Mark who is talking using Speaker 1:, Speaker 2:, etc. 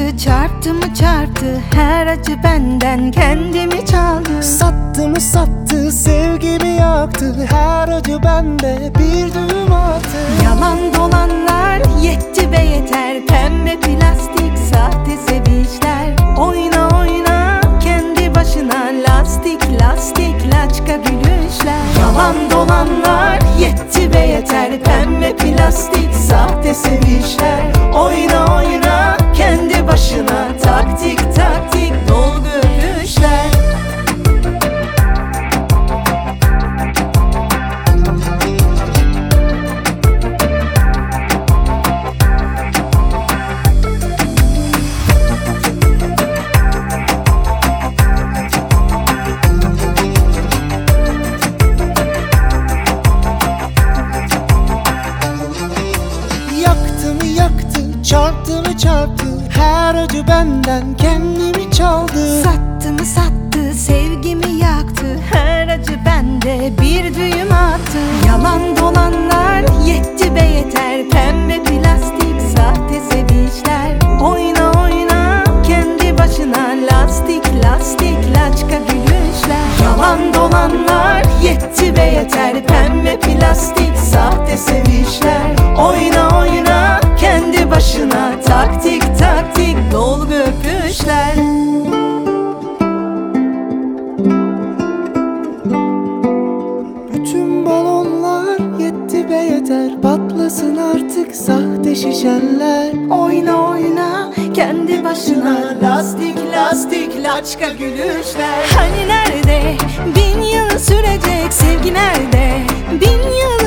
Speaker 1: çarptı mı çarptı, her acı benden kendimi çaldı.
Speaker 2: Sattı mı sattı, sevgimi yaktı, her acı bende bir düğüm attı.
Speaker 1: Yalan dolanlar yetti ve yeter, pembe plastik sahte sevişler. Oyna oyna kendi başına, lastik lastik laçka gülüşler. Yalan dolanlar yetti ve yeter, pembe plastik sahte sevişler. Oyna oyna kendi başına, taktik taktik dolgu öpüşler.
Speaker 2: Çarptı mı çarptı, her acı benden kendimi çaldı.
Speaker 1: Sattı mı sattı, sevgimi yaktı, her acı bende bir düğüm attı. Yalan dolanlar yetti ve yeter, pembe plastik sahte sevişler. Oyna oyna kendi başına, lastik lastik laçka gülüşler. Yalan dolanlar yetti ve yeter, pembe plastik sahte sevişler. Oyna oyna kendi başına, taktik taktik dolgu öpüşler.
Speaker 2: Bütün balonlar yetti be yeter, patlasın artık sahte şişeler.
Speaker 1: Oyna oyna kendi başına, lastik lastik laçka gülüşler. Hani nerede bin yıl sürecek sevgi, nerede bin yıl